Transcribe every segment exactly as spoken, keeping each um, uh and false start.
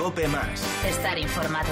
COPE Más. Estar informado.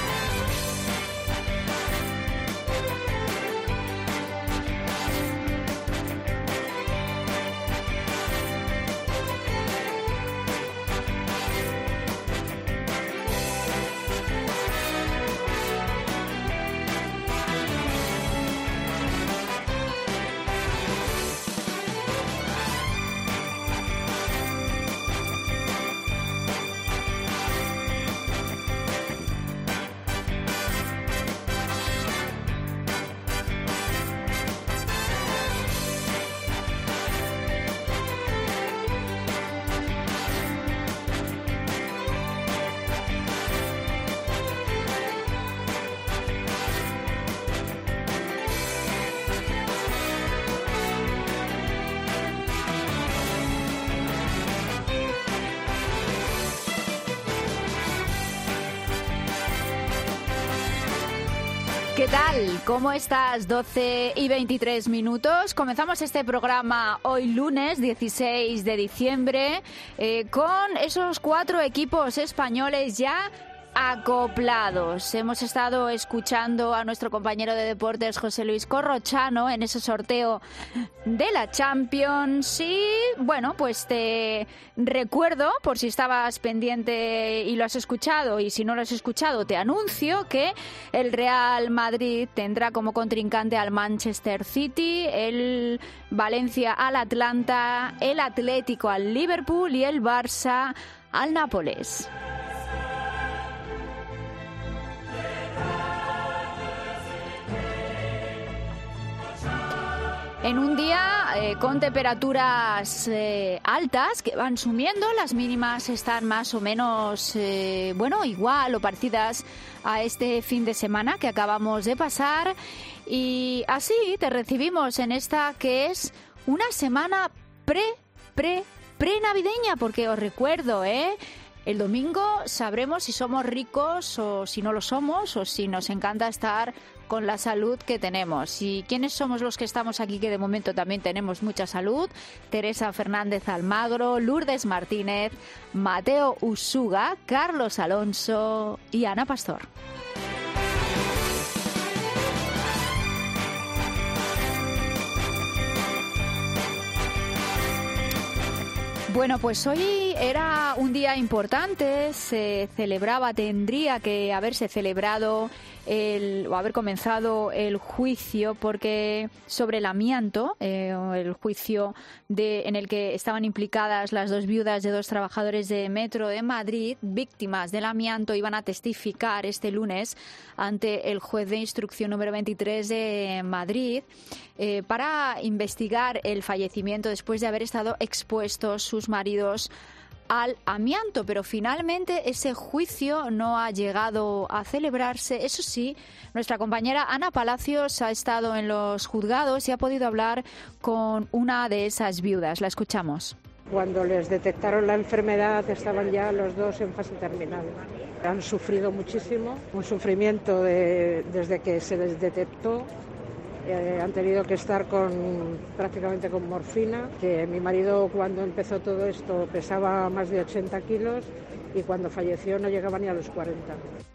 ¿Qué tal? ¿Cómo estás? doce y veintitrés minutos. Comenzamos este programa hoy lunes dieciséis de diciembre eh, con esos cuatro equipos españoles ya acoplados. Hemos estado escuchando a nuestro compañero de deportes José Luis Corrochano en ese sorteo de la Champions y bueno, pues te recuerdo, por si estabas pendiente y lo has escuchado, y si no lo has escuchado te anuncio que el Real Madrid tendrá como contrincante al Manchester City, el Valencia al Atlanta, el Atlético al Liverpool y el Barça al Nápoles. En un día eh, con temperaturas eh, altas que van subiendo, las mínimas están más o menos, eh, bueno, igual o parecidas a este fin de semana que acabamos de pasar. Y así te recibimos en esta que es una semana pre, pre, pre-navideña, porque os recuerdo, ¿eh? El domingo sabremos si somos ricos o si no lo somos, o si nos encanta estar con la salud que tenemos. ¿Y quiénes somos los que estamos aquí, que de momento también tenemos mucha salud? Teresa Fernández Almagro, Lourdes Martínez, Mateo Usuga, Carlos Alonso y Ana Pastor. Bueno, pues hoy era un día importante, se celebraba, tendría que haberse celebrado el, o haber comenzado el juicio porque sobre el amianto, eh, el juicio de, en el que estaban implicadas las dos viudas de dos trabajadores de Metro de Madrid, víctimas del amianto, iban a testificar este lunes ante el juez de instrucción número veintitrés de Madrid eh, para investigar el fallecimiento después de haber estado expuestos sus maridos al amianto, pero finalmente ese juicio no ha llegado a celebrarse. Eso sí, nuestra compañera Ana Palacios ha estado en los juzgados y ha podido hablar con una de esas viudas. La escuchamos. Cuando les detectaron la enfermedad estaban ya los dos en fase terminal. Han sufrido muchísimo, un sufrimiento de, desde que se les detectó. Eh, han tenido que estar con prácticamente con morfina, que mi marido cuando empezó todo esto pesaba más de ochenta kilos y cuando falleció no llegaba ni a los cuarenta.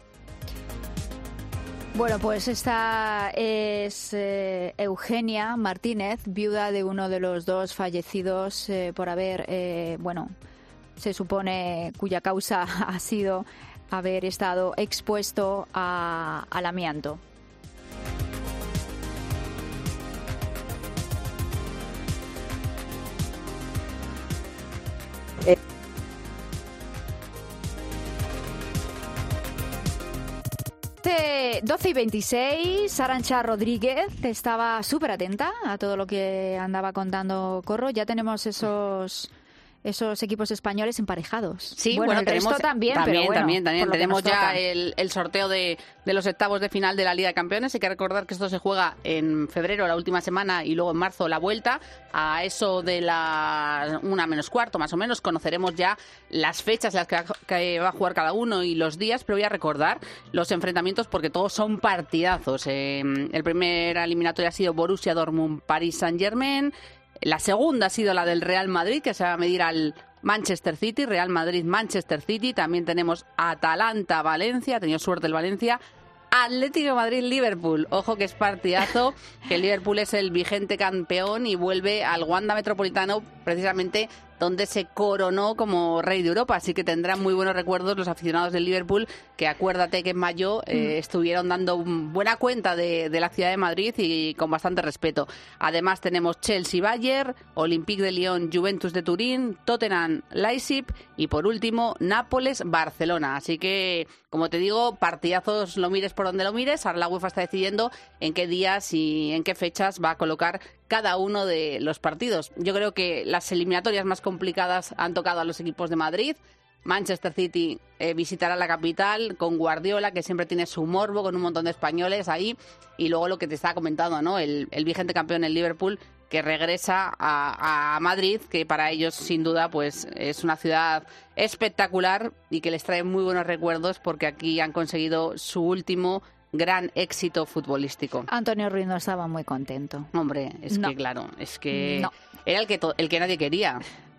Bueno, pues esta es eh, Eugenia Martínez, viuda de uno de los dos fallecidos eh, por haber, eh, bueno, se supone cuya causa ha sido haber estado expuesto a, al amianto. doce y veintiséis, Arantxa Rodríguez estaba súper atenta a todo lo que andaba contando Corro. Ya tenemos esos esos equipos españoles emparejados. Sí, bueno, bueno, el tenemos resto también, también, pero bueno, también, también. Tenemos ya el, el sorteo de, de los octavos de final de la Liga de Campeones. Hay que recordar que esto se juega en febrero, la última semana, y luego en marzo la vuelta. A eso de la una menos cuarto, más o menos, conoceremos ya las fechas las que, que va a jugar cada uno y los días, pero voy a recordar los enfrentamientos porque todos son partidazos. Eh, el primer eliminatorio ha sido Borussia Dortmund, Paris Saint-Germain. La segunda ha sido la del Real Madrid, que se va a medir al Manchester City, Real Madrid, Manchester City. También tenemos Atalanta, Valencia. Ha tenido suerte el Valencia. Atlético de Madrid, Liverpool. Ojo que es partidazo, que el Liverpool es el vigente campeón y vuelve al Wanda Metropolitano, precisamente donde se coronó como rey de Europa. Así que tendrán muy buenos recuerdos los aficionados del Liverpool, que acuérdate que en mayo eh, estuvieron dando buena cuenta de, de la ciudad de Madrid y con bastante respeto. Además tenemos Chelsea-Bayern, Olympique de Lyon, Juventus de Turín, Tottenham-Leipzig y por último Nápoles-Barcelona. Así que, como te digo, partidazos lo mires por donde lo mires. Ahora la UEFA está decidiendo en qué días y en qué fechas va a colocar cada uno de los partidos. Yo creo que las eliminatorias más complicadas han tocado a los equipos de Madrid. Manchester City eh, visitará la capital con Guardiola, que siempre tiene su morbo, con un montón de españoles ahí. Y luego lo que te estaba comentando, ¿no? El, el vigente campeón, el Liverpool, que regresa a, a Madrid, que para ellos, sin duda, pues es una ciudad espectacular y que les trae muy buenos recuerdos porque aquí han conseguido su último gran éxito futbolístico. Antonio Ruiz no estaba muy contento. Hombre, es no. que claro, es que no. era el que to- el que nadie quería.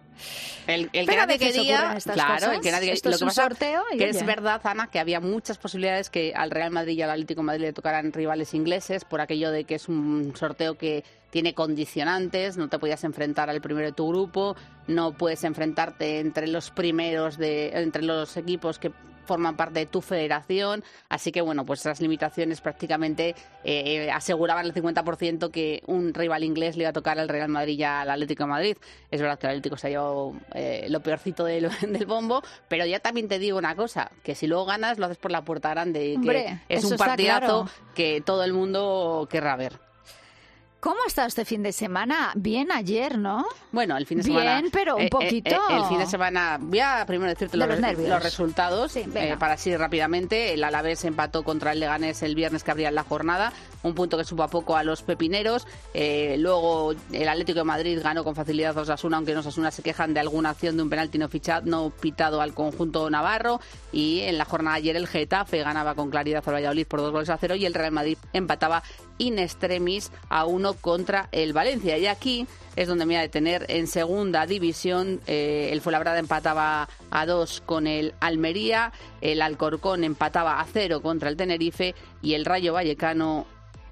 El, el que Pero nadie a veces quería, ocurren estas claro, cosas. el que nadie Esto lo es que un pasa sorteo y que oye. es verdad, Ana, que había muchas posibilidades que al Real Madrid y al Atlético de Madrid le tocaran rivales ingleses por aquello de que es un sorteo que tiene condicionantes, no te podías enfrentar al primero de tu grupo, no puedes enfrentarte entre los primeros de entre los equipos que forman parte de tu federación, así que bueno, pues esas limitaciones prácticamente eh, aseguraban el cincuenta por ciento que un rival inglés le iba a tocar al Real Madrid y al Atlético de Madrid. Es verdad que el Atlético se ha llevado eh, lo peorcito del, del bombo, pero ya también te digo una cosa, que si luego ganas lo haces por la puerta grande y Hombre, que es eso un está partidazo claro. que todo el mundo querrá ver. ¿Cómo ha estado este fin de semana? Bien ayer, ¿no? Bueno, el fin de Bien, semana... pero un eh, eh, poquito. eh, el fin de semana... Voy a primero decirte De los, los re- nervios. los resultados, Sí, venga. eh, para así rápidamente. El Alavés empató contra el Leganés el viernes que abría la jornada, un punto que supo a poco a los pepineros. Eh, luego el Atlético de Madrid ganó con facilidad a Osasuna, aunque en Osasuna se quejan de alguna acción de un penalti no, fichado, no pitado al conjunto navarro. Y en la jornada de ayer el Getafe ganaba con claridad al Valladolid por dos goles a cero y el Real Madrid empataba in extremis a uno contra el Valencia. Y aquí es donde me voy a detener. En segunda división, eh, el Fuenlabrada empataba a dos con el Almería, el Alcorcón empataba a cero contra el Tenerife y el Rayo Vallecano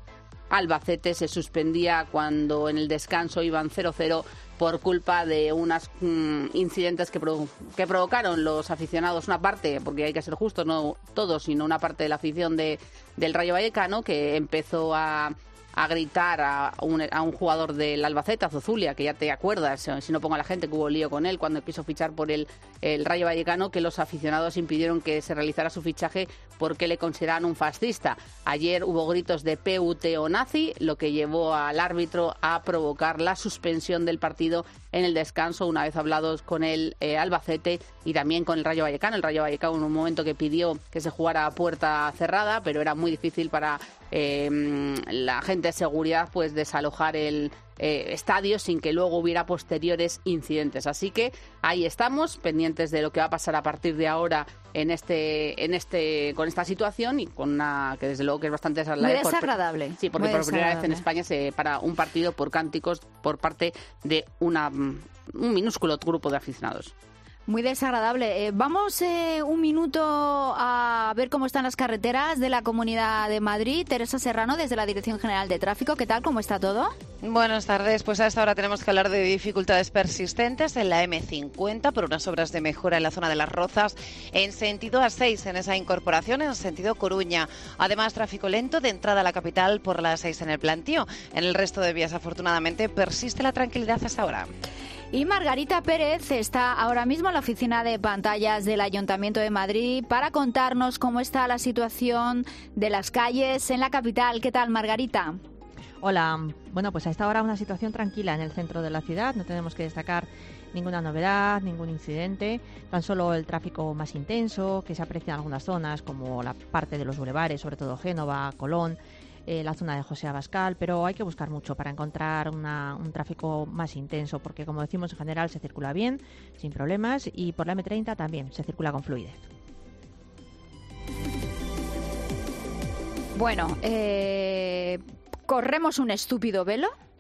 Albacete se suspendía cuando en el descanso iban cero cero por culpa de unos mmm, incidentes que, provo- que provocaron los aficionados, una parte, porque hay que ser justos, no todos, sino una parte de la afición de, del Rayo Vallecano, que empezó a, a gritar a un, a un jugador del Albacete, a Zozulia, que ya te acuerdas, si no pongo a la gente que hubo lío con él cuando quiso fichar por el, el Rayo Vallecano, que los aficionados impidieron que se realizara su fichaje porque le consideraban un fascista. Ayer hubo gritos de P U T o nazi, lo que llevó al árbitro a provocar la suspensión del partido en el descanso, una vez hablados con el eh, Albacete y también con el Rayo Vallecano. El Rayo Vallecano en un momento que pidió que se jugara a puerta cerrada, pero era muy difícil para eh, la gente de seguridad pues desalojar el eh, estadio sin que luego hubiera posteriores incidentes. Así que ahí estamos, pendientes de lo que va a pasar a partir de ahora en este, en este, con esta situación y con una que desde luego que es bastante desagradable. Muy desagradable. Sí, porque Muy por primera vez en desagradable. España se para un partido por cánticos por parte de una, un minúsculo grupo de aficionados. Muy desagradable. Eh, vamos eh, un minuto a ver cómo están las carreteras de la Comunidad de Madrid. Teresa Serrano, desde la Dirección General de Tráfico. ¿Qué tal? ¿Cómo está todo? Buenas tardes. Pues a esta hora tenemos que hablar de dificultades persistentes en la eme cincuenta por unas obras de mejora en la zona de Las Rozas en sentido A seis, en esa incorporación en sentido Coruña. Además, tráfico lento de entrada a la capital por la A seis en el Plantío. En el resto de vías, afortunadamente, persiste la tranquilidad hasta ahora. Y Margarita Pérez está ahora mismo en la oficina de pantallas del Ayuntamiento de Madrid para contarnos cómo está la situación de las calles en la capital. ¿Qué tal, Margarita? Hola, bueno, pues a esta hora una situación tranquila en el centro de la ciudad. No tenemos que destacar ninguna novedad, ningún incidente, tan solo el tráfico más intenso que se aprecia en algunas zonas como la parte de los bulevares, sobre todo Génova, Colón, Eh, la zona de José Abascal, pero hay que buscar mucho para encontrar una, un tráfico más intenso, porque como decimos en general se circula bien, sin problemas, y por la eme treinta también se circula con fluidez. Bueno, eh, corremos un estúpido velo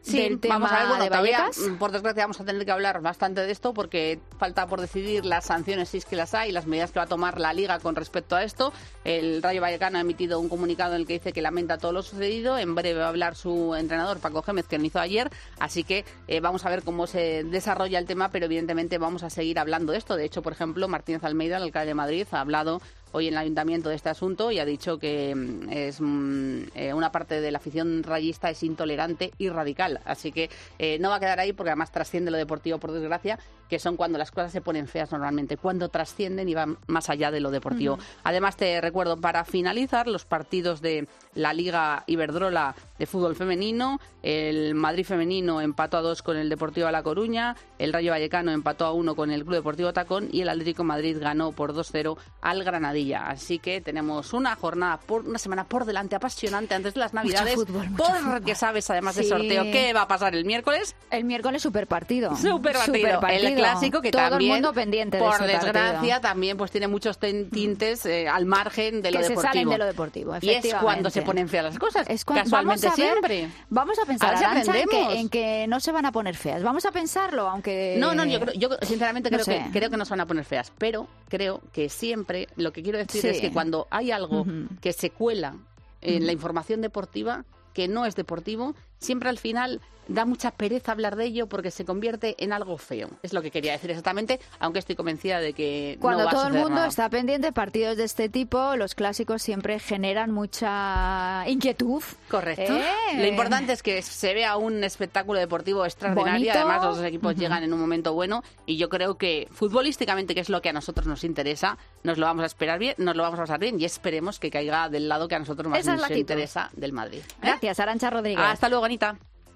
Sí, del tema vamos a ver, bueno, de todavía, Vallecas. por desgracia, vamos a tener que hablar bastante de esto porque falta por decidir las sanciones, si es que las hay, las medidas que va a tomar la Liga con respecto a esto. El Rayo Vallecano ha emitido un comunicado en el que dice que lamenta todo lo sucedido. En breve va a hablar su entrenador, Paco Gémez, que lo hizo ayer. Así que eh, vamos a ver cómo se desarrolla el tema, pero evidentemente vamos a seguir hablando de esto. De hecho, por ejemplo, Martínez Almeida, el alcalde de Madrid, ha hablado hoy en el ayuntamiento de este asunto y ha dicho que es eh, una parte de la afición rayista es intolerante y radical. Así que eh, no va a quedar ahí porque además trasciende lo deportivo, por desgracia, que son cuando las cosas se ponen feas normalmente, cuando trascienden y van más allá de lo deportivo. Uh-huh. Además, te recuerdo, para finalizar, los partidos de la Liga Iberdrola de fútbol femenino. El Madrid femenino empató a dos con el Deportivo de La Coruña, el Rayo Vallecano empató a uno con el Club Deportivo Tacón y el Atlético de Madrid ganó por dos cero al Granadilla. Así que tenemos una jornada, por una semana por delante apasionante antes de las Navidades, mucho fútbol, mucho porque fútbol. sabes, además Sí. del sorteo, ¿qué va a pasar el miércoles? El miércoles super partido. Super partido. El clásico que Todo también, el mundo pendiente de por ese desgracia, partido. también pues tiene muchos tintes eh, al margen de que lo se deportivo. salen de lo deportivo, Y es cuando efectivamente. se ponen feas las cosas. Es cuando, Casualmente vamos a ver, siempre. Vamos a pensar, A ver si Arantxa, en, aprendemos. que, en que no se van a poner feas. Vamos a pensarlo, aunque... No, no, yo, creo, yo sinceramente no creo, sé. que, creo que no se van a poner feas, pero creo que siempre, lo que quiero decir Sí. es que cuando hay algo Ujú. que se cuela en Ujú. la información deportiva, que no es deportivo, siempre al final da mucha pereza hablar de ello porque se convierte en algo feo. Es lo que quería decir exactamente, aunque estoy convencida de que Cuando no va a todo el suceder mundo nada. está pendiente de partidos de este tipo, los clásicos siempre generan mucha inquietud. Correcto. ¿Eh? Lo importante es que se vea un espectáculo deportivo extraordinario. Bonito. Además, los dos equipos Ujú. llegan en un momento bueno y yo creo que futbolísticamente, que es lo que a nosotros nos interesa, nos lo vamos a esperar bien, nos lo vamos a pasar bien y esperemos que caiga del lado que a nosotros más Esa es nos la actitud. interesa, del Madrid. ¿Eh? Gracias, Arantxa Rodríguez. Hasta luego, Anita.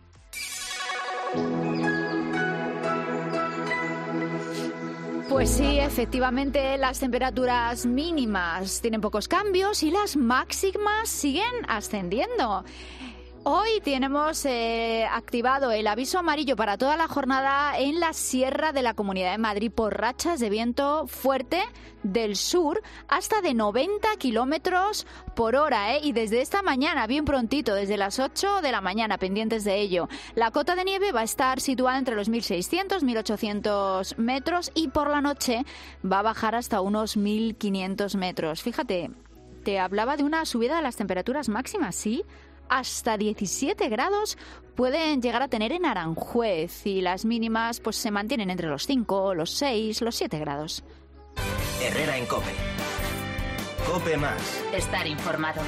Pues sí, efectivamente, las temperaturas mínimas tienen pocos cambios y las máximas siguen ascendiendo. Hoy tenemos eh, activado el aviso amarillo para toda la jornada en la Sierra de la Comunidad de Madrid por rachas de viento fuerte del sur hasta de noventa kilómetros por hora, ¿eh? Y desde esta mañana, bien prontito, desde las ocho de la mañana, pendientes de ello. La cota de nieve va a estar situada entre los mil seiscientos y mil ochocientos metros y por la noche va a bajar hasta unos mil quinientos metros. Fíjate, te hablaba de una subida de las temperaturas máximas, ¿sí? Hasta diecisiete grados pueden llegar a tener en Aranjuez y las mínimas pues se mantienen entre los cinco, los seis, los siete grados. Herrera en COPE. COPE más. Estar informado.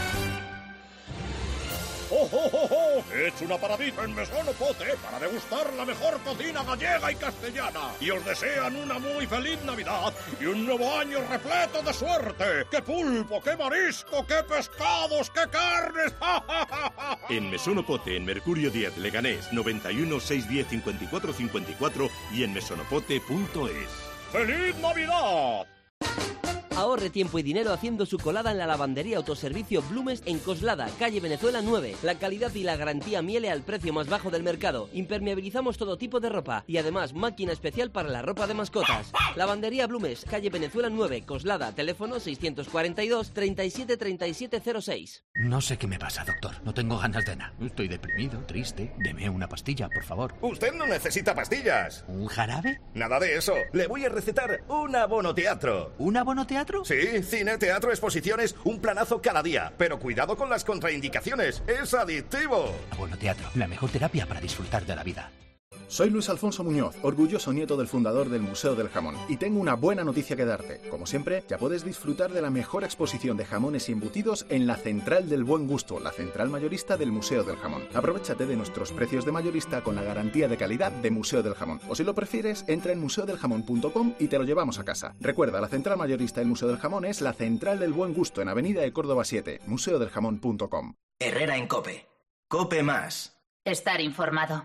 ¡Oh, oh, oh, oh! He hecho una paradita en Mesón Pote para degustar la mejor cocina gallega y castellana. Y os desean una muy feliz Navidad y un nuevo año repleto de suerte. ¡Qué pulpo, qué marisco, qué pescados, qué carnes! ¡Ja, ja, ja, ja! En Mesón Pote, en Mercurio diez, Leganés, noventa y uno, seiscientos diez, cincuenta y cuatro cincuenta y cuatro y en mesonopote punto es. ¡Feliz Navidad! Ahorre tiempo y dinero haciendo su colada en la lavandería autoservicio Blumes en Coslada, calle Venezuela nueve. La calidad y la garantía Miele al precio más bajo del mercado. Impermeabilizamos todo tipo de ropa y además máquina especial para la ropa de mascotas. Lavandería Blumes, calle Venezuela nueve, Coslada, teléfono seiscientos cuarenta y dos, treinta y siete, treinta y siete cero seis. No sé qué me pasa, doctor. No tengo ganas de nada. Estoy deprimido, triste. Deme una pastilla, por favor. Usted no necesita pastillas. ¿Un jarabe? Nada de eso. Le voy a recetar un abonoteatro. ¿Un abonoteatro? Sí, cine, teatro, exposiciones, un planazo cada día. Pero cuidado con las contraindicaciones. Es adictivo. Abonoteatro, la mejor terapia para disfrutar de la vida. Soy Luis Alfonso Muñoz, orgulloso nieto del fundador del Museo del Jamón, y tengo una buena noticia que darte. Como siempre, ya puedes disfrutar de la mejor exposición de jamones y embutidos en la Central del Buen Gusto, la central mayorista del Museo del Jamón. Aprovéchate de nuestros precios de mayorista con la garantía de calidad de Museo del Jamón. O si lo prefieres, entra en museo del jamón punto com y te lo llevamos a casa. Recuerda, la central mayorista del Museo del Jamón es la Central del Buen Gusto en Avenida de Córdoba siete, museo del jamón punto com. Herrera en COPE. COPE más. Estar informado.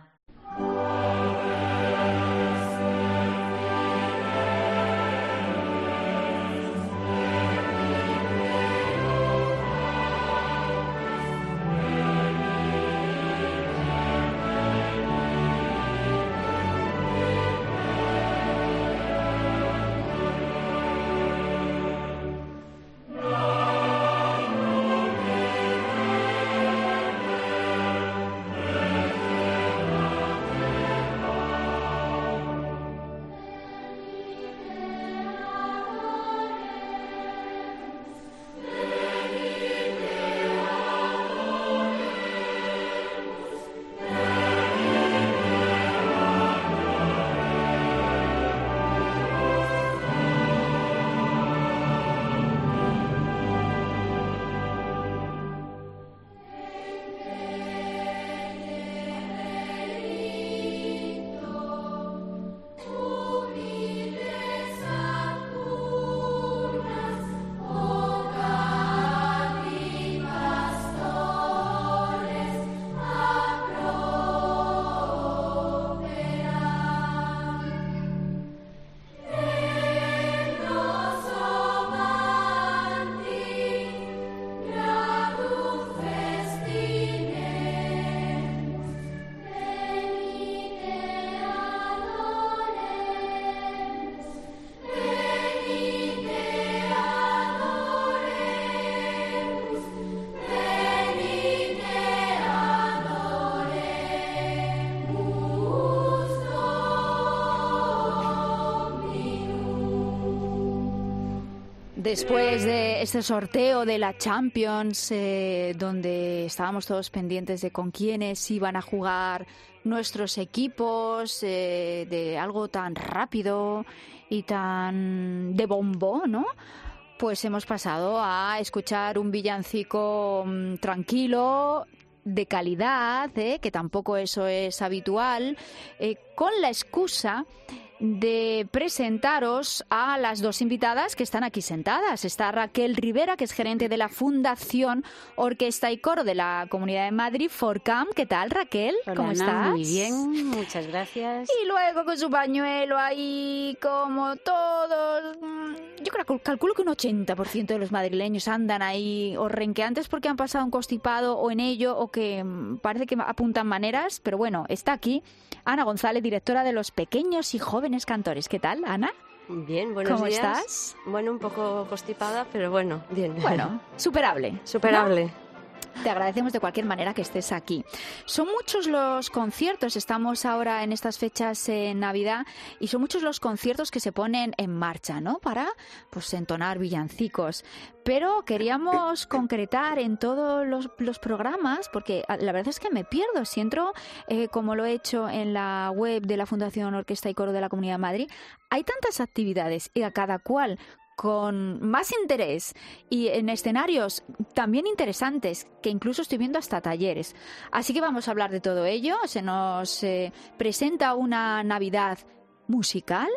Después de este sorteo de la Champions, eh, donde estábamos todos pendientes de con quiénes iban a jugar nuestros equipos, eh, de algo tan rápido y tan de bombo, ¿no? Pues hemos pasado a escuchar un villancico mmm, tranquilo, de calidad, ¿eh? Que tampoco eso es habitual, eh, con la excusa de presentaros a las dos invitadas que están aquí sentadas. Está Raquel Rivera, que es gerente de la Fundación Orquesta y Coro de la Comunidad de Madrid, FORCAM. ¿Qué tal, Raquel? Hola, ¿Cómo Ana, estás? Muy bien, muchas gracias. Y luego con su pañuelo ahí, como todos... Yo creo, calculo que un ochenta por ciento de los madrileños andan ahí o renqueantes porque han pasado un constipado o en ello, o que parece que apuntan maneras, pero bueno, está aquí Ana González, directora de Los Pequeños y Jóvenes Cantores. ¿Qué tal, Ana? Bien, buenos ¿Cómo días. ¿Cómo estás? Bueno, un poco constipada, pero bueno, bien. Bueno, superable. Superable. ¿No? Te agradecemos de cualquier manera que estés aquí. Son muchos los conciertos, estamos ahora en estas fechas en Navidad, y son muchos los conciertos que se ponen en marcha, ¿no? Para, pues, entonar villancicos. Pero queríamos concretar en todos los, los programas, porque la verdad es que me pierdo. Si entro, eh, como lo he hecho en la web de la Fundación Orquesta y Coro de la Comunidad de Madrid, hay tantas actividades y a cada cual con más interés y en escenarios también interesantes, que incluso estoy viendo hasta talleres. Así que vamos a hablar de todo ello. Se nos eh, presenta una Navidad musical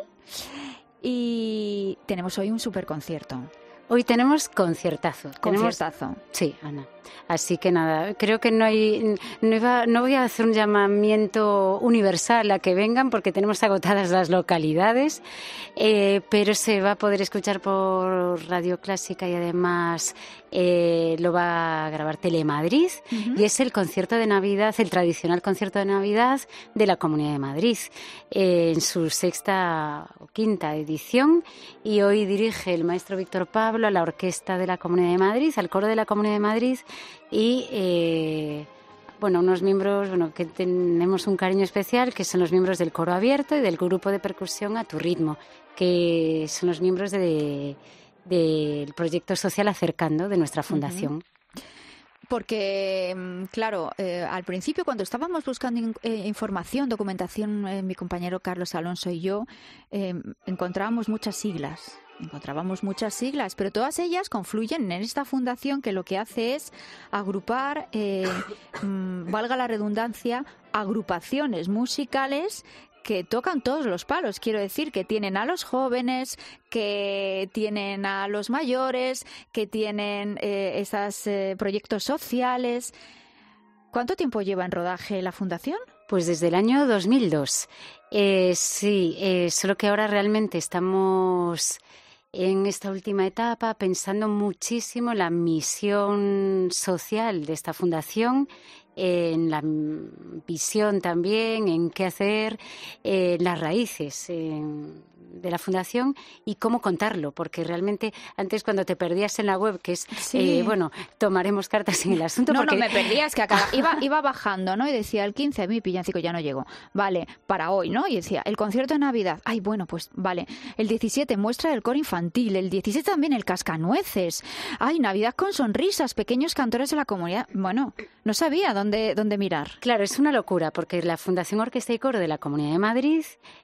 y tenemos hoy un superconcierto. Hoy tenemos conciertazo. Conciertazo. Tenemos... Sí, Ana. Así que nada, creo que no hay, no iba, no voy a hacer un llamamiento universal a que vengan porque tenemos agotadas las localidades, eh, pero se va a poder escuchar por Radio Clásica y además eh, lo va a grabar Telemadrid. Uh-huh. Y es el concierto de Navidad, el tradicional concierto de Navidad de la Comunidad de Madrid, eh, en su sexta o quinta edición, y hoy dirige el maestro Víctor Pablo a la Orquesta de la Comunidad de Madrid, al Coro de la Comunidad de Madrid, y eh, bueno, unos miembros bueno, que tenemos un cariño especial, que son los miembros del Coro Abierto y del grupo de percusión A Tu Ritmo, que son los miembros de, de, del proyecto social Acercando de nuestra fundación. Uh-huh. Porque, claro, eh, al principio cuando estábamos buscando in, eh, información, documentación, eh, mi compañero Carlos Alonso y yo, eh, encontrábamos muchas siglas. Encontrábamos muchas siglas, pero todas ellas confluyen en esta fundación que lo que hace es agrupar, eh, mmm, valga la redundancia, agrupaciones musicales que tocan todos los palos. Quiero decir que tienen a los jóvenes, que tienen a los mayores, que tienen eh, esos eh, proyectos sociales. ¿Cuánto tiempo lleva en rodaje la fundación? Pues desde el año dos mil dos. Eh, sí, eh, solo que ahora realmente estamos en esta última etapa pensando muchísimo en la misión social de esta fundación, en la visión también, en qué hacer, en las raíces en, de la fundación y cómo contarlo, porque realmente antes cuando te perdías en la web, que es, sí. eh, bueno, tomaremos cartas en el asunto. No, porque... no, me perdías, que acaba, iba, iba bajando, ¿no? Y decía, el quince, mi villancico ya no llegó. Vale, para hoy, ¿no? Y decía, el concierto de Navidad. Ay, bueno, pues vale. El diecisiete, muestra del coro infantil. El diecisiete también el cascanueces. Ay, Navidad con sonrisas, pequeños cantores de la comunidad. Bueno, no sabía dónde, dónde mirar. Claro, es una locura, porque la Fundación Orquesta y Coro de la Comunidad de Madrid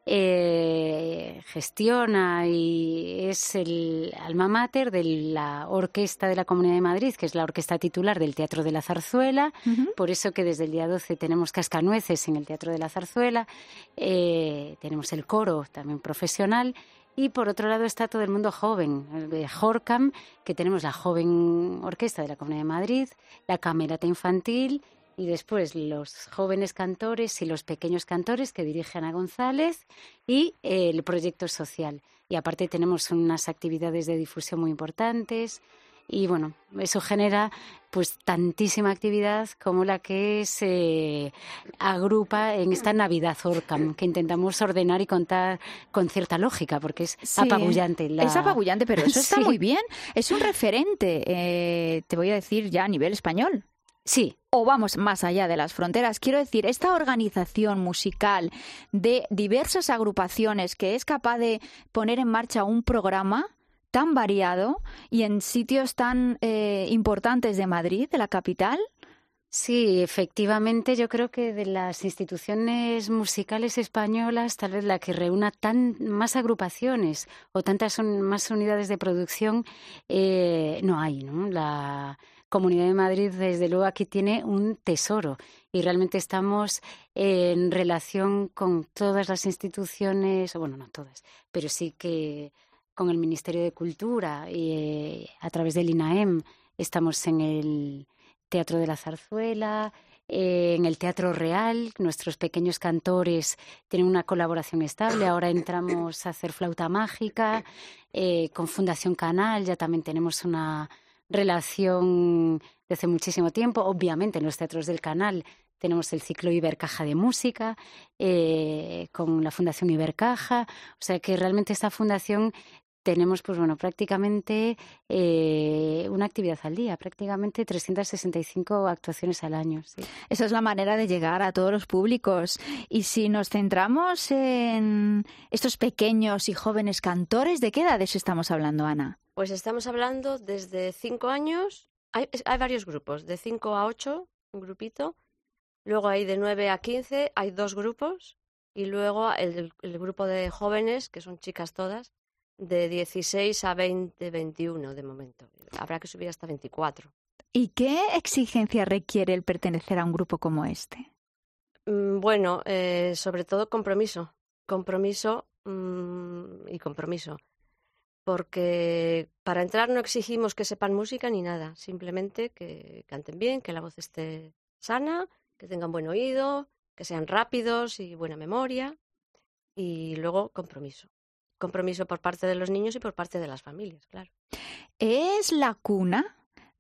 eh, gestiona y es el alma mater de la Orquesta de la Comunidad de Madrid, que es la orquesta titular del Teatro de la Zarzuela. Uh-huh. Por eso que desde el día doce tenemos cascanueces en el Teatro de la Zarzuela, eh, tenemos el coro también profesional. Y por otro lado está todo el mundo joven, de FORCAM, que tenemos la joven orquesta de la Comunidad de Madrid, la camerata infantil y después los jóvenes cantores y los pequeños cantores que dirige Ana González y eh, el proyecto social. Y aparte tenemos unas actividades de difusión muy importantes y bueno, eso genera pues tantísima actividad como la que se agrupa en esta Navidad FORCAM, que intentamos ordenar y contar con cierta lógica, porque es sí, apabullante. La... Es apabullante, pero eso está sí. muy bien. Es un referente, eh, te voy a decir ya a nivel español. Sí. O vamos más allá de las fronteras. Quiero decir, esta organización musical de diversas agrupaciones que es capaz de poner en marcha un programa tan variado y en sitios tan eh, importantes de Madrid, de la capital. Sí, efectivamente, yo creo que de las instituciones musicales españolas, tal vez la que reúna tan más agrupaciones o tantas un, más unidades de producción, eh, no hay, ¿no? La Comunidad de Madrid, desde luego, aquí tiene un tesoro y realmente estamos en relación con todas las instituciones, o bueno, no todas, pero sí que con el Ministerio de Cultura y eh, a través del INAEM estamos en el Teatro de la Zarzuela, eh, en el Teatro Real. Nuestros pequeños cantores tienen una colaboración estable. Ahora entramos a hacer flauta mágica. Eh, con Fundación Canal ya también tenemos una relación de hace muchísimo tiempo. Obviamente en los teatros del Canal tenemos el ciclo Ibercaja de música, eh, con la Fundación Ibercaja. O sea que realmente esta fundación tenemos, pues bueno, prácticamente eh, una actividad al día, prácticamente trescientas sesenta y cinco actuaciones al año. Sí. Esa es la manera de llegar a todos los públicos. Y si nos centramos en estos pequeños y jóvenes cantores, ¿de qué edades estamos hablando, Ana? Pues estamos hablando desde cinco años, hay, hay varios grupos, de cinco a ocho, un grupito, luego hay de nueve a quince, hay dos grupos, y luego el, el grupo de jóvenes, que son chicas todas, de dieciséis a veinte, veintiuno de momento. Habrá que subir hasta veinticuatro. ¿Y qué exigencia requiere el pertenecer a un grupo como este? Mm, bueno, eh, sobre todo compromiso. Compromiso mm, y compromiso. Porque para entrar no exigimos que sepan música ni nada. Simplemente que canten bien, que la voz esté sana, que tengan buen oído, que sean rápidos y buena memoria. Y luego compromiso. Compromiso por parte de los niños y por parte de las familias, claro. ¿Es la cuna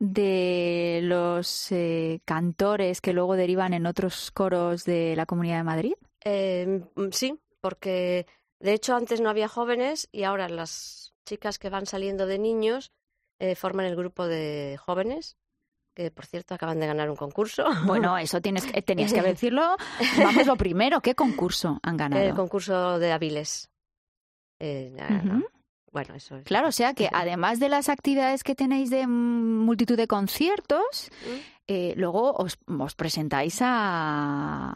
de los eh, cantores que luego derivan en otros coros de la Comunidad de Madrid? Eh, sí, porque de hecho antes no había jóvenes y ahora las chicas que van saliendo de niños eh, forman el grupo de jóvenes, que por cierto acaban de ganar un concurso. Bueno, eso tienes, tenías que decirlo. Vamos, lo primero, ¿qué concurso han ganado? El concurso de Avilés. Eh, uh-huh. Bueno, eso es. Claro, o sea que además de las actividades que tenéis de multitud de conciertos, uh-huh. eh, luego os, os presentáis a,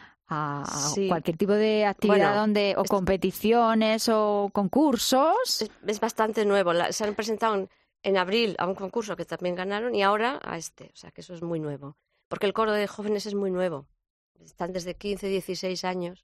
a sí. cualquier tipo de actividad bueno, donde o es, competiciones o concursos. Es, es bastante nuevo. La, se han presentado en, en abril a un concurso que también ganaron y ahora a este. O sea que eso es muy nuevo. Porque el coro de jóvenes es muy nuevo. Están desde quince, dieciséis años.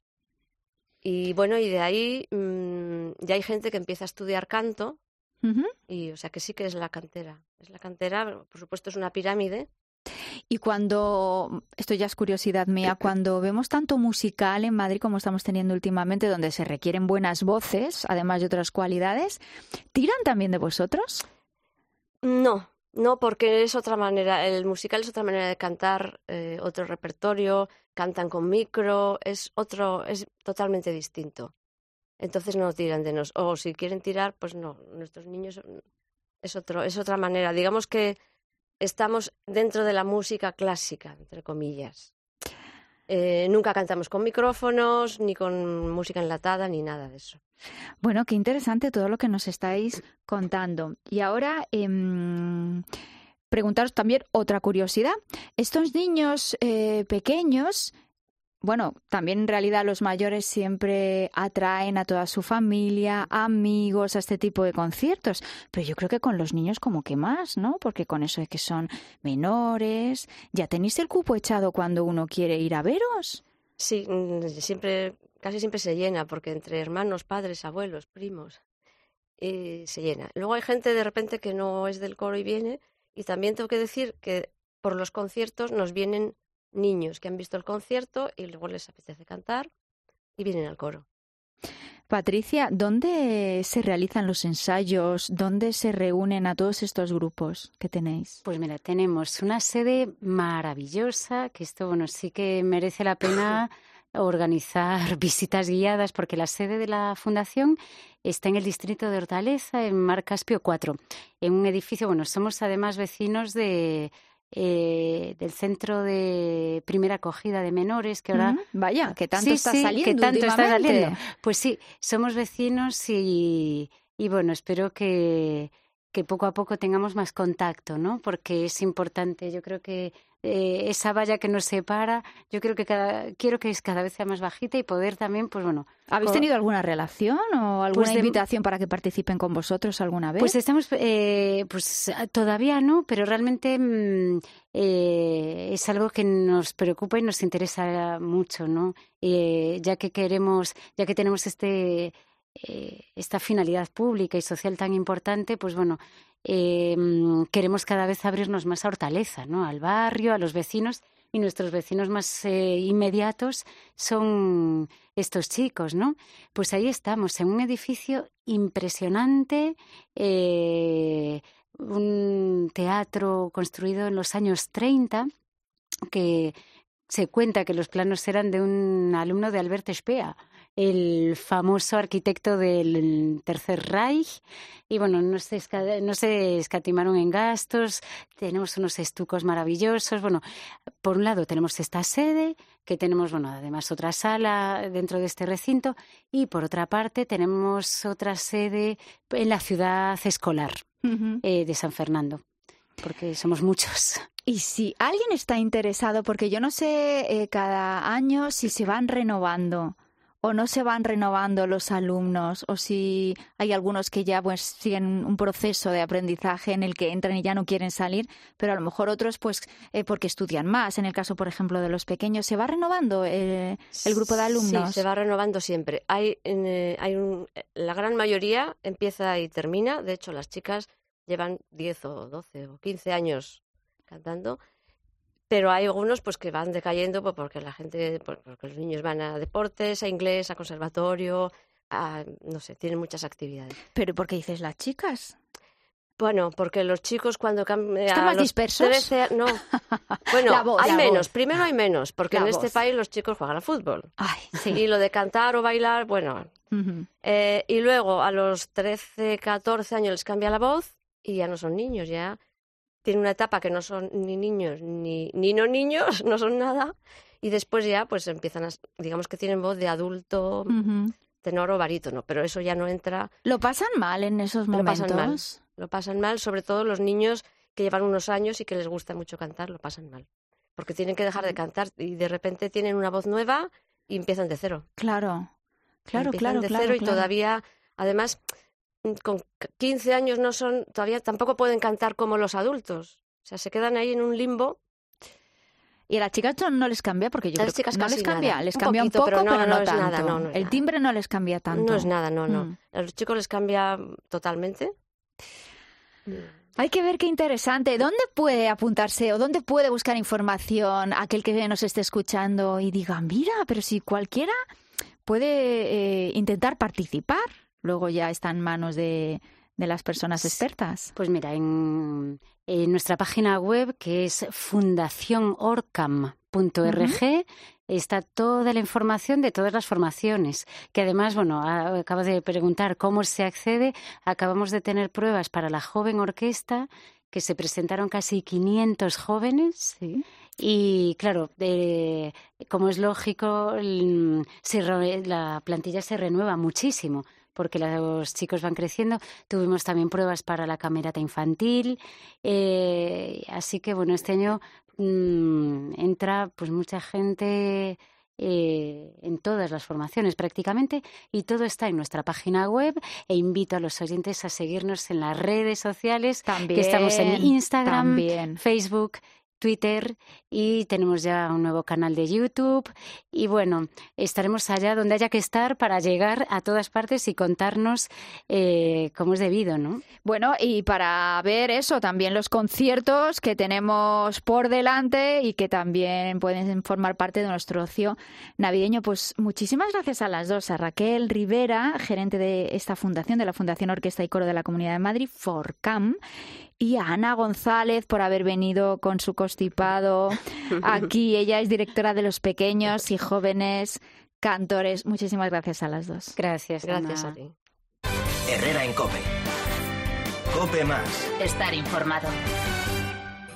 Y bueno, y de ahí mmm, ya hay gente que empieza a estudiar canto, uh-huh. y o sea que sí que es la cantera. Es la cantera, por supuesto es una pirámide. Y cuando, esto ya es curiosidad mía, cuando vemos tanto musical en Madrid como estamos teniendo últimamente, donde se requieren buenas voces, además de otras cualidades, ¿tiran también de vosotros? No, no, porque es otra manera, el musical es otra manera de cantar, eh, otro repertorio, cantan con micro, es otro, es totalmente distinto. Entonces no tiran de nos, o si quieren tirar, pues no, nuestros niños es otro, es otra manera. Digamos que estamos dentro de la música clásica, entre comillas. Eh, nunca cantamos con micrófonos, ni con música enlatada, ni nada de eso. Bueno, qué interesante todo lo que nos estáis contando. Y ahora, eh, preguntaros también otra curiosidad. Estos niños eh, pequeños, bueno, también en realidad los mayores siempre atraen a toda su familia, amigos, a este tipo de conciertos. Pero yo creo que con los niños como que más, ¿no? Porque con eso de que son menores, ¿ya tenéis el cupo echado cuando uno quiere ir a veros? Sí, siempre, casi siempre se llena, porque entre hermanos, padres, abuelos, primos, eh, se llena. Luego hay gente de repente que no es del coro y viene, y también tengo que decir que por los conciertos nos vienen niños que han visto el concierto y luego les apetece cantar y vienen al coro. Patricia, ¿dónde se realizan los ensayos? ¿Dónde se reúnen a todos estos grupos que tenéis? Pues mira, tenemos una sede maravillosa, que esto, bueno, sí que merece la pena organizar visitas guiadas, porque la sede de la fundación está en el distrito de Hortaleza, en Mar Caspio cuatro, en un edificio, bueno, somos además vecinos de... Eh, del centro de primera acogida de menores que ahora mm, vaya que tanto sí, está sí, saliendo que tanto está saliendo. últimamente. Pues sí, somos vecinos y y bueno, espero que, que poco a poco tengamos más contacto, ¿no? Porque es importante, yo creo que eh, esa valla que nos separa, yo creo que cada, quiero que es cada vez sea más bajita y poder también, pues bueno... ¿Habéis con... tenido alguna relación o alguna pues de... invitación para que participen con vosotros alguna vez? Pues estamos, eh, pues todavía no, pero realmente mmm, eh, es algo que nos preocupa y nos interesa mucho, ¿no? Eh, ya que queremos, ya que tenemos este... Eh, esta finalidad pública y social tan importante, pues bueno, eh, queremos cada vez abrirnos más a Hortaleza, ¿no? Al barrio, a los vecinos, y nuestros vecinos más eh, inmediatos son estos chicos, ¿no? Pues ahí estamos, en un edificio impresionante, eh, un teatro construido en los años treinta, que se cuenta que los planos eran de un alumno de Albert Speer, el famoso arquitecto del Tercer Reich, y bueno, no se, esca- no se escatimaron en gastos, tenemos unos estucos maravillosos, bueno, por un lado tenemos esta sede, que tenemos, bueno, además otra sala dentro de este recinto, y por otra parte tenemos otra sede en la ciudad escolar uh-huh. eh, de San Fernando, porque somos muchos. Y si alguien está interesado, porque yo no sé eh, cada año si se van renovando o no se van renovando los alumnos, o si hay algunos que ya pues siguen un proceso de aprendizaje en el que entran y ya no quieren salir, pero a lo mejor otros pues eh, porque estudian más. En el caso, por ejemplo, de los pequeños, ¿se va renovando eh, el grupo de alumnos? Sí, se va renovando siempre. Hay, eh, hay un, la gran mayoría empieza y termina. De hecho, las chicas llevan diez o doce o quince años cantando. Pero hay algunos pues que van decayendo pues, porque la gente, pues, porque los niños van a deportes, a inglés, a conservatorio, a, no sé, tienen muchas actividades. ¿Pero por qué dices las chicas? Bueno, porque los chicos cuando cambian... ¿Están más dispersos? trece, no. Bueno, la voz, hay la menos. Voz. Primero hay menos, porque La en voz. este país los chicos juegan al fútbol. Ay, sí. Y lo de cantar o bailar, bueno. Uh-huh. Eh, y luego a los trece, catorce años les cambia la voz y ya no son niños, ya... Tienen una etapa que no son ni niños ni, ni no niños, no son nada, y después ya pues empiezan a, digamos que tienen voz de adulto, uh-huh. tenor o barítono, pero eso ya no entra. ¿Lo pasan mal en esos momentos? Lo pasan mal, lo pasan mal, sobre todo los niños que llevan unos años y que les gusta mucho cantar, lo pasan mal, porque tienen que dejar de cantar y de repente tienen una voz nueva y empiezan de cero. Claro, claro, empiezan claro, de claro, cero claro. Y todavía, además... con quince años no son, todavía tampoco pueden cantar como los adultos. O sea, se quedan ahí en un limbo. ¿Y a las chicas no les cambia? Porque yo las creo chicas que no casi les cambia. Nada. Les un cambia poquito, un poco, pero no, pero no no es tanto. nada. No, no es El nada. timbre no les cambia tanto. No es nada, no, no. Mm. A los chicos les cambia totalmente. Hay que ver qué interesante. ¿Dónde puede apuntarse o dónde puede buscar información aquel que nos esté escuchando y diga, mira, pero si cualquiera puede eh, intentar participar? Luego ya está en manos de... de las personas expertas. Pues mira, en, en nuestra página web, que es fundación orcam punto org, uh-huh. está toda la información de todas las formaciones, que además, bueno, acabo de preguntar cómo se accede. Acabamos de tener pruebas para la joven orquesta, que se presentaron casi quinientos jóvenes. Sí. Y claro, eh, como es lógico, se, la plantilla se renueva muchísimo, porque los chicos van creciendo. Tuvimos también pruebas para la camerata infantil, eh, así que bueno, este año mmm, entra pues mucha gente eh, en todas las formaciones prácticamente, y todo está en nuestra página web, e invito a los oyentes a seguirnos en las redes sociales, también, que estamos en Instagram, también. Facebook, Twitter, y tenemos ya un nuevo canal de YouTube. Y bueno, estaremos allá donde haya que estar para llegar a todas partes y contarnos eh, cómo es debido, ¿no? Bueno, y para ver eso, también los conciertos que tenemos por delante y que también pueden formar parte de nuestro ocio navideño. Pues muchísimas gracias a las dos, a Raquel Rivera, gerente de esta fundación, de la Fundación Orquesta y Coro de la Comunidad de Madrid, FORCAM, y a Ana González por haber venido con su constipado aquí. Ella es directora de los pequeños y jóvenes cantores. Muchísimas gracias a las dos. Gracias, Gracias Ana. a ti. Herrera en COPE. COPE más. Estar informado.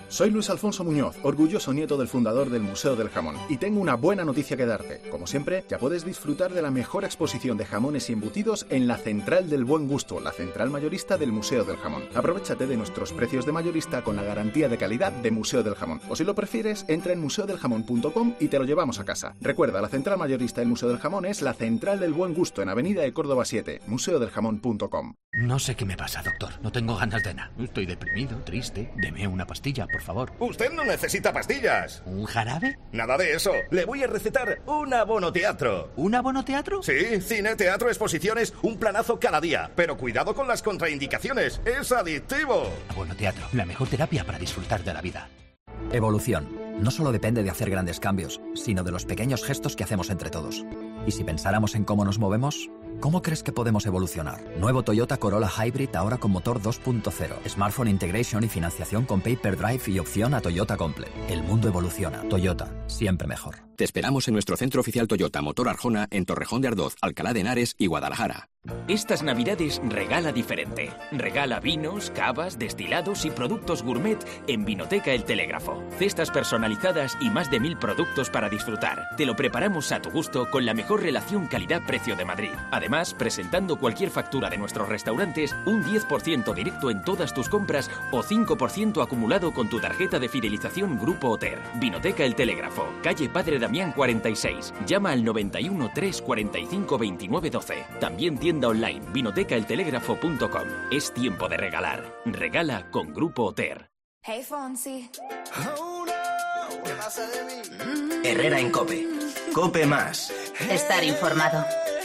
Soy Luis Alfonso Muñoz, orgulloso nieto del fundador del Museo del Jamón, y tengo una buena noticia que darte. Como siempre, ya puedes disfrutar de la mejor exposición de jamones y embutidos en la Central del Buen Gusto, la central mayorista del Museo del Jamón. Aprovéchate de nuestros precios de mayorista con la garantía de calidad de Museo del Jamón. O si lo prefieres, entra en museo del jamón punto com y te lo llevamos a casa. Recuerda, la central mayorista del Museo del Jamón es la Central del Buen Gusto en Avenida de Córdoba siete, museo del jamón punto com. No sé qué me pasa, doctor. No tengo ganas de nada. Estoy deprimido, triste. Deme una pastilla, por favor. Usted no necesita pastillas. ¿Un jarabe? Nada de eso. Le voy a recetar un abonoteatro. ¿Un abonoteatro? Sí, cine, teatro, exposiciones, un planazo cada día. Pero cuidado con las contraindicaciones. Es adictivo. Abonoteatro, la mejor terapia para disfrutar de la vida. Evolución. No solo depende de hacer grandes cambios, sino de los pequeños gestos que hacemos entre todos. Y si pensáramos en cómo nos movemos, ¿cómo crees que podemos evolucionar? Nuevo Toyota Corolla Hybrid ahora con motor dos punto cero, Smartphone Integration y financiación con Paper Drive y opción a Toyota Complete. El mundo evoluciona. Toyota, siempre mejor. Te esperamos en nuestro centro oficial Toyota Motor Arjona en Torrejón de Ardoz, Alcalá de Henares y Guadalajara. Estas navidades regala diferente. Regala vinos, cavas, destilados y productos gourmet en Vinoteca El Telégrafo. Cestas personalizadas y más de mil productos para disfrutar. Te lo preparamos a tu gusto con la mejor relación calidad-precio de Madrid. Además, presentando cualquier factura de nuestros restaurantes, un diez por ciento directo en todas tus compras o cinco por ciento acumulado con tu tarjeta de fidelización Grupo Oter. Vinoteca El Telégrafo, calle Padre Damián cuarenta y seis. Llama al noventa y uno, tres cuarenta y cinco, veintinueve doce. También tienda online vinoteca el telégrafo punto com. Es tiempo de regalar. Regala con Grupo Oter. Hey, Fonsi. Oh, no. ¿Qué pasa de mí? Herrera en COPE. COPE más. Estar informado.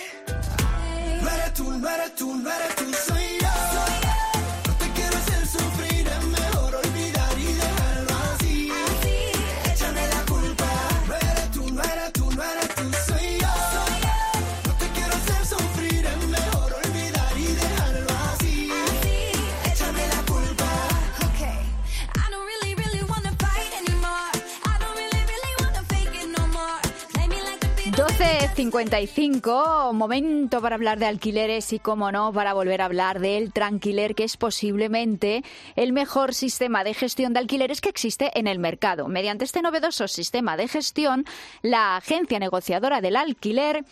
No eres tú, no eres tú, no eres tú, soy yo. No te quiero hacer sufrir, es mejor olvidar y dejarlo así. Échame la culpa. No eres tú, no eres tú, no eres tú, soy yo. No te quiero hacer sufrir, es mejor olvidar y dejarlo así. Échame la culpa. Okay. I don't really, really wanna fight anymore. I don't really, really wanna fake it no more. Play me like a doce cincuenta y cinco, momento para hablar de alquileres y, como no, para volver a hablar del Tranquiler, que es posiblemente el mejor sistema de gestión de alquileres que existe en el mercado. Mediante este novedoso sistema de gestión, la agencia negociadora del alquiler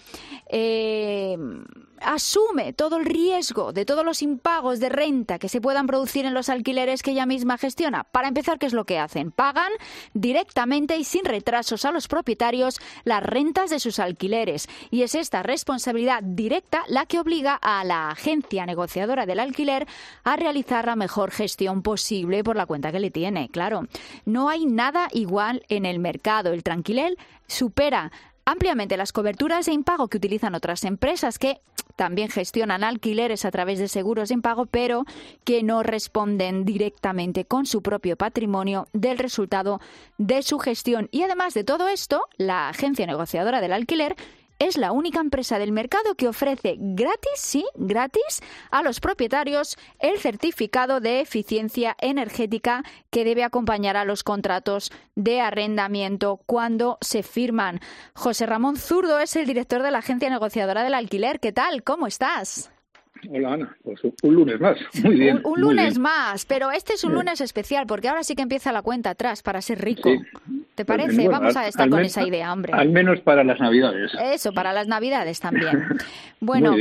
eh, asume todo el riesgo de todos los impagos de renta que se puedan producir en los alquileres que ella misma gestiona. Para empezar, ¿qué es lo que hacen? Pagan directamente y sin retrasos a los propietarios las rentas de sus alquileres. Y es esta responsabilidad directa la que obliga a la agencia negociadora del alquiler a realizar la mejor gestión posible por la cuenta que le tiene. Claro, no hay nada igual en el mercado. El Tranquiler supera ampliamente las coberturas de impago que utilizan otras empresas que también gestionan alquileres a través de seguros de impago, pero que no responden directamente con su propio patrimonio del resultado de su gestión. Y además de todo esto, la agencia negociadora del alquiler es la única empresa del mercado que ofrece gratis, sí, gratis, a los propietarios el certificado de eficiencia energética que debe acompañar a los contratos de arrendamiento cuando se firman. José Ramón Zurdo es el director de la agencia negociadora del alquiler. ¿Qué tal? ¿Cómo estás? Hola, Ana. Pues un lunes más. Muy bien. Un, un lunes más, pero este es un lunes especial porque ahora sí que empieza la cuenta atrás para ser rico. Sí. ¿Te parece? Pues, bueno, Vamos a estar al, con al esa idea, hombre. Al menos para las Navidades. Eso, para las Navidades también. Bueno,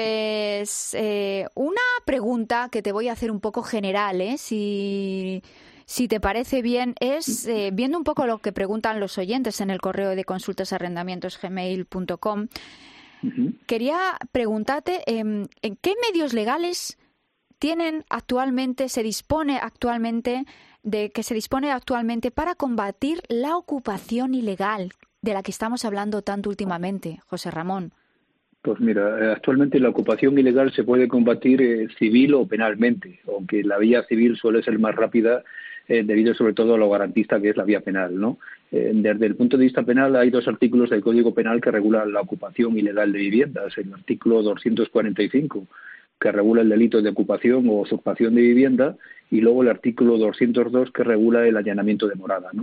pues eh, una pregunta que te voy a hacer un poco general, ¿eh? Si... Si te parece bien, es eh, viendo un poco lo que preguntan los oyentes en el correo de consultas arrendamientos gmail punto com. Uh-huh. Quería preguntarte eh, en qué medios legales tienen actualmente, se dispone actualmente de que se dispone actualmente para combatir la ocupación ilegal de la que estamos hablando tanto últimamente, José Ramón. Pues mira, actualmente la ocupación ilegal se puede combatir eh, civil o penalmente, aunque la vía civil suele ser más rápida eh, debido sobre todo a lo garantista que es la vía penal, ¿no? Eh, desde el punto de vista penal hay dos artículos del Código Penal que regulan la ocupación ilegal de viviendas. El artículo doscientos cuarenta y cinco, que regula el delito de ocupación o usurpación de vivienda, y luego el artículo doscientos dos, que regula el allanamiento de morada, ¿no?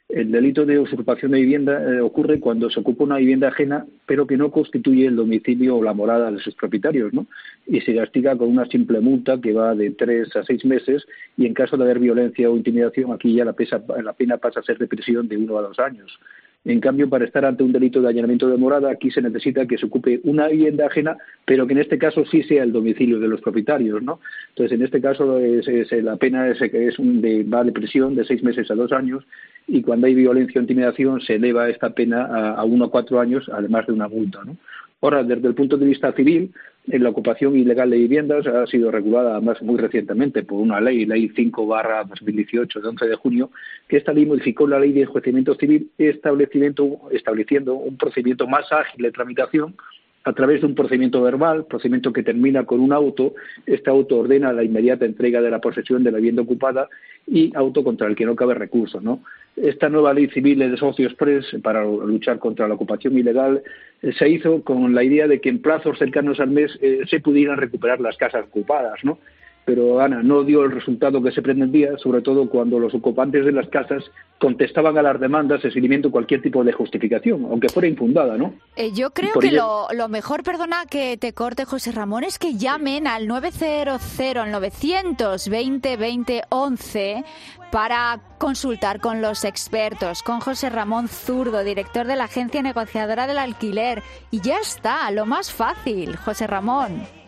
El delito de usurpación de vivienda eh, ocurre cuando se ocupa una vivienda ajena, pero que no constituye el domicilio o la morada de sus propietarios, ¿no? Y se castiga con una simple multa que va de tres a seis meses, y en caso de haber violencia o intimidación, aquí ya la, pesa, la pena pasa a ser de prisión de uno a dos años. En cambio, para estar ante un delito de allanamiento de morada, aquí se necesita que se ocupe una vivienda ajena, pero que en este caso sí sea el domicilio de los propietarios, ¿no? Entonces, en este caso, es, es, la pena es, es un de, va de prisión de seis meses a dos años, y cuando hay violencia o intimidación se eleva esta pena a, a uno a cuatro años, además de una multa, ¿no? Ahora, desde el punto de vista civil, en la ocupación ilegal de viviendas ha sido regulada, además, muy recientemente por una ley, Ley cinco barra dos mil dieciocho, de once de junio, que esta ley modificó la Ley de Enjuiciamiento Civil, estableciendo, estableciendo un procedimiento más ágil de tramitación a través de un procedimiento verbal, procedimiento que termina con un auto. Este auto ordena la inmediata entrega de la posesión de la vivienda ocupada y auto contra el que no cabe recurso, ¿no? Esta nueva ley civil de socios express para luchar contra la ocupación ilegal eh, se hizo con la idea de que en plazos cercanos al mes eh, se pudieran recuperar las casas ocupadas, ¿no? Pero, Ana, no dio el resultado que se pretendía, sobre todo cuando los ocupantes de las casas contestaban a las demandas esgrimiendo cualquier tipo de justificación, aunque fuera infundada, ¿no? Eh, yo creo que ello... lo, lo mejor, perdona que te corte, José Ramón, es que llamen al nueve cero cero, al novecientos veinte, veinte once para consultar con los expertos, con José Ramón Zurdo, director de la Agencia Negociadora del Alquiler. Y ya está, lo más fácil, José Ramón.